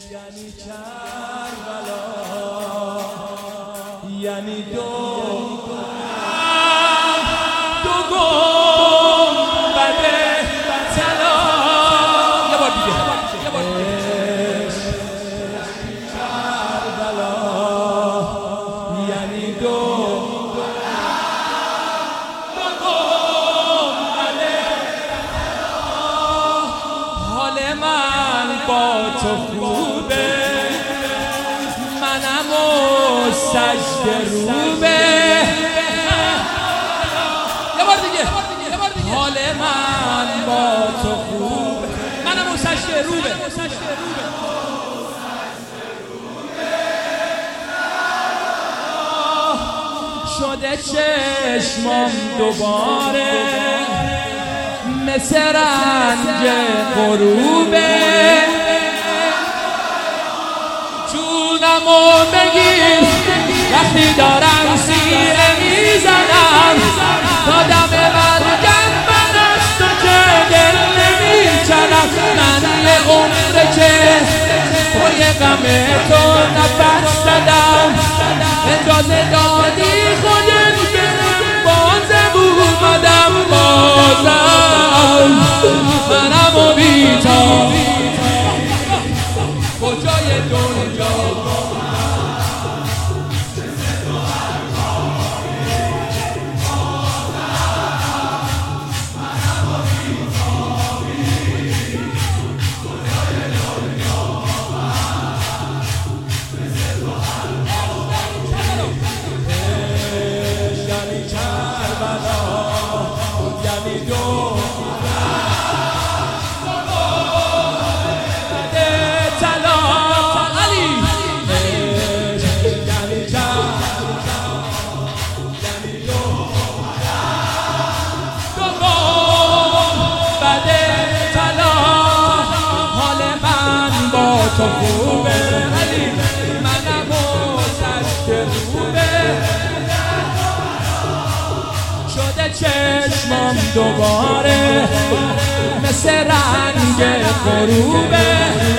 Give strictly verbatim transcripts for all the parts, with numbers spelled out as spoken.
یعنی کربلا، یعنی دو دو گنبد طلا. یه بار دیگه یه بار دیگه کربلا، یعنی دو دو گنبد طلا. حال من با تو خوبه، منم و سجده روبه. یه بار دیگه حال من با تو خوبه، منم و سجده روبه. شده چشمام دوباره مثل رنگ غروبه. جونمو بگیر وقتی دارم سیره میزنم، تا دم مرگم من از تو که دل نمیکنم. من یه عمره که پای غم تو نفس زدم، اجازه دادی خودت برم بازم اومدم بازم. منم و بیتا کجای دنیا تو خوبه، علی منم و سجده روبه. شده چشمام دوباره مثل رنگ غروبه.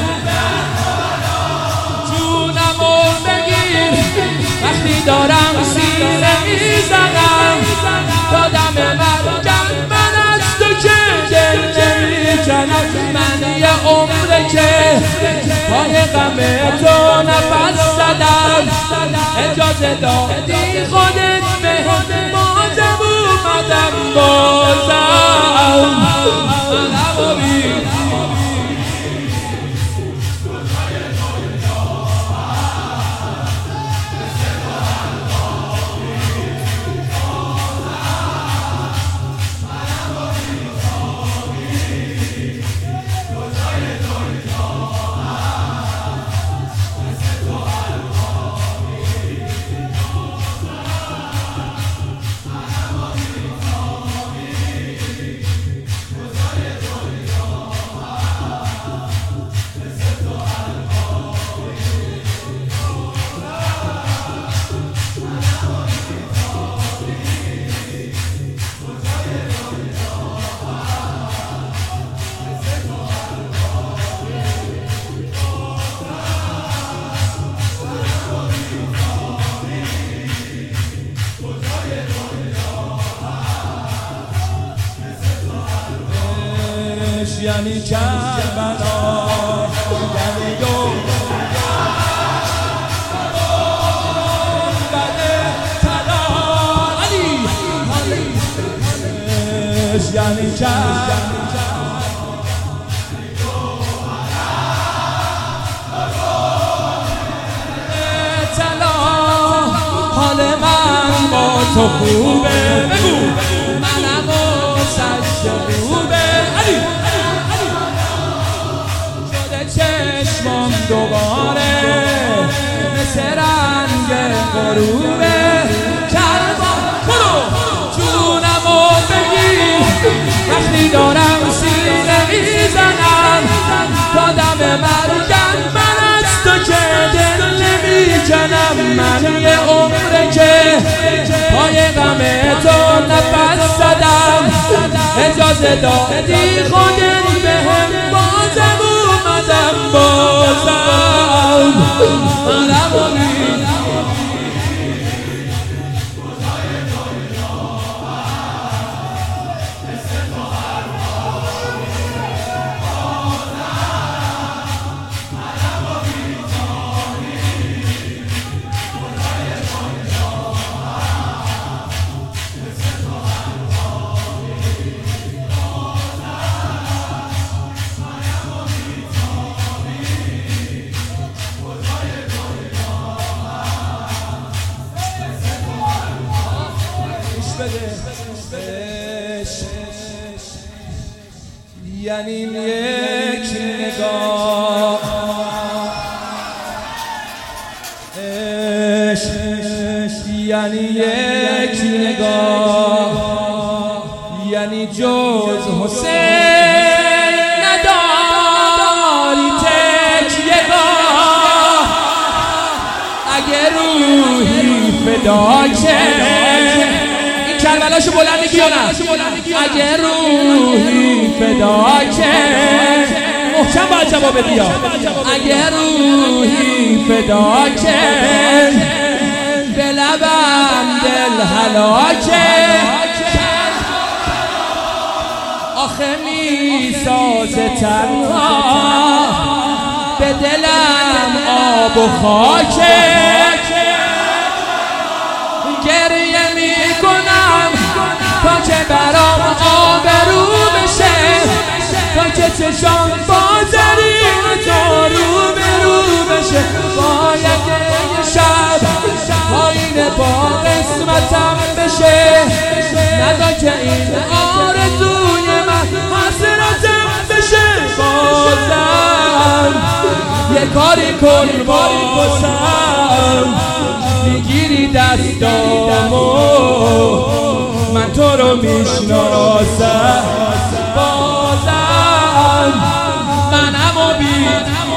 جونمو بگیر وقتی دارم سیره میزنم، تا دم مرگم من از تو که دل نمیکنم. من یه عمره که پای غم تو نفس زدم، اجازه دادی خودت بهم بازم اومدم بازم. منم و یعنی کربلا، یعنی دو گنبد طلا. علی یعنی کربلا، حال من با تو خوبه. بگو منم و سجده روبه. علی چشمام دوباره مثل رنگ غروبه. کربلا برو جونمو بگیر وقتی دارم سیره میزنم، تا دم مرگم من از تو که دل نمیکنم. من یه عمره که پای غم تو نفس زدم، اجازه دادی خودت بهم بازم اومدم بازم. منمو بی یعنی یک نگاه عشق یعنی یک نگاه یعنی جز حسین نداری تکیه‌گاه اگه روحی فدا که کربلاشو بلند میگی یا نه؟ اگه روحی فدا که محکم باید جواب بدی اگه روحی فدا که به لبم دل هلاکه آخه میسازه تنها به دلم آب و خاکه گریه میکنم تا که برام آبرو بشه تا که چشام بازرین تو رو به رو بشه باید یه شب آینه با قسمتم بشه ندا که این آرزوی من حسرتم بشه بازم یه کاری کن بازم میگیری دستامو من تو رو میشناسم بازم منمو بی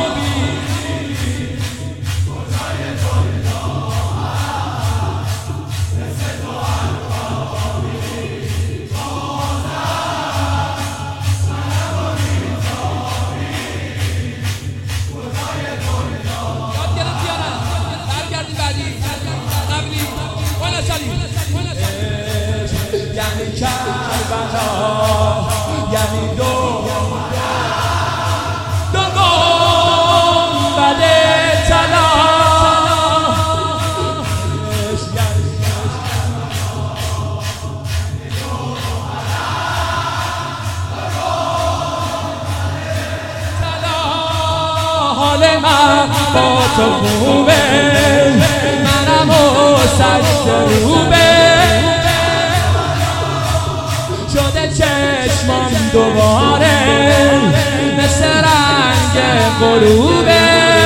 یعنی کربلا یعنی دو دو گنبد طلا حال من با تو خوبه منم و سجده روبه شده چشمام دوباره مثل رنگ غروبه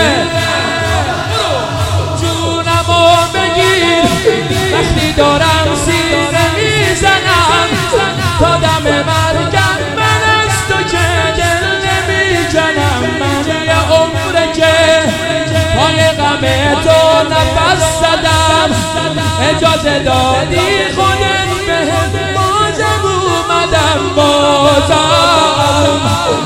جونمو بگیر وقتی دارم سینه میزنم تا دم مرگم من از تو که دل نمیجنم من یه عمره که پای غم تو نفس زدم اجازه دادی خودت بهم بازم اومدم بازم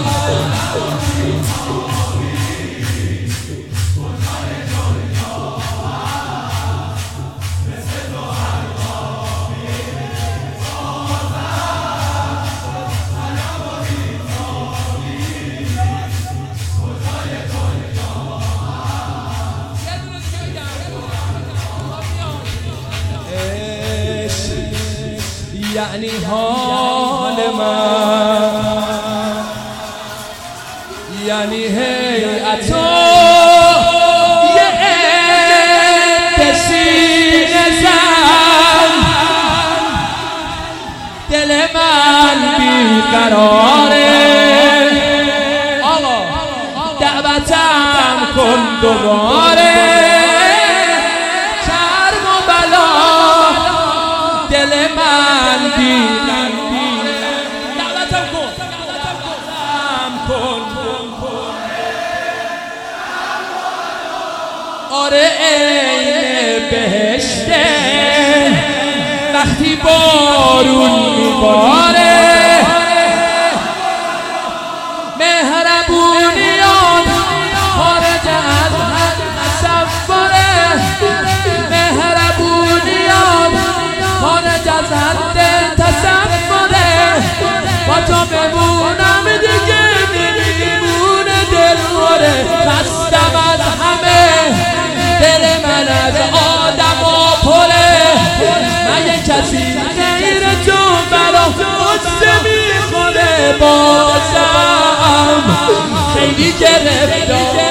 یعنی حال من یعنی هیئت یه عده سینه زن دل من بیقراره آقا دعوتم کن دوباره کرم و بلا دل من بیقراره دعوتم کن دعوتم کن آره عین بهشته وقتی بارون میباره مهربونیان خارج از خیلی گرفتار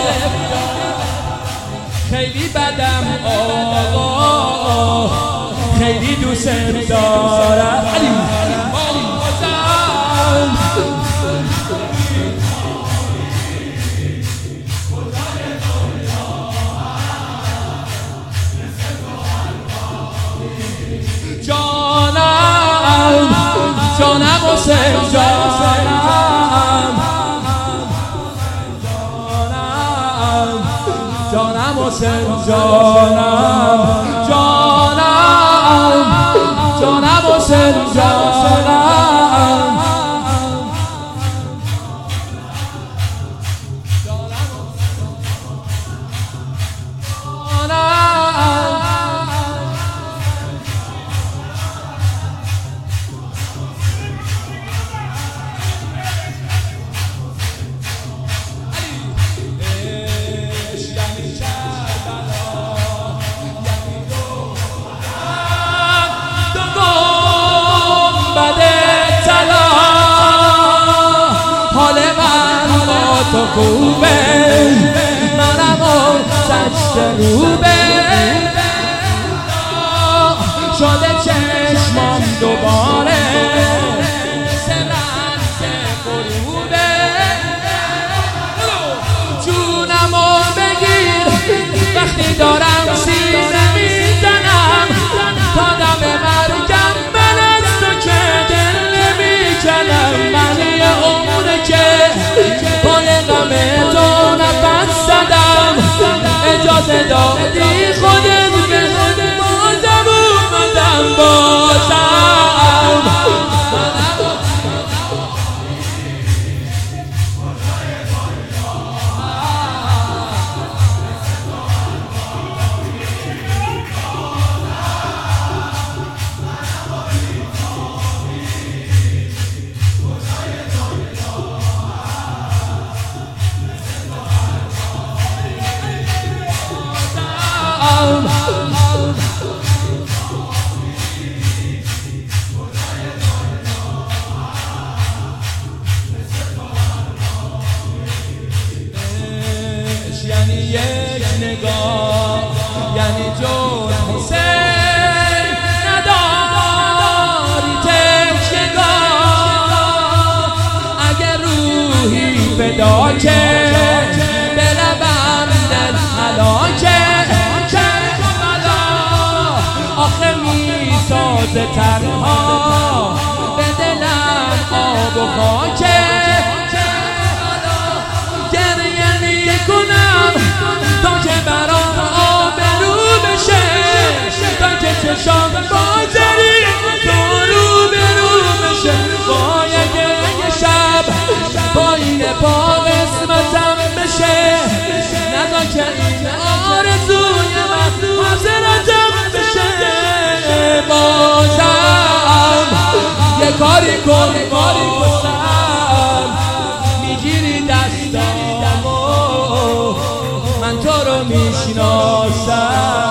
خیلی بدم آقا خیلی دوست دارم علی جانم جانم حسین جانم جانم حسین جانم جانم جانم حسین جانم تو خوبه منم و سشت روبه شده چشمام دوباره سرن که غروبه جونمو بگیر وقتی دارم سینه میزنم تا دم مرگم من از تو که دل نمیکنم من یه عمره که اجازه دادی خودت به بازم اومدم بازم یعنی یک نگاه یعنی جون حسین نداری تکیه‌گاه اگر روحی فدا که به لبم دل هلاکه کربلا آخه میسازه تنها به دلم آب و خاکه تا که برام آبرو بشه تا که چشام بازری تو رو برو بشه باید یه شب پایین پا قسمتم بشه ندا که این آرزوی من حاضرتم بشه بازم یه کاری کن کاری کنم میگیری دستامو من تو رو میشناسم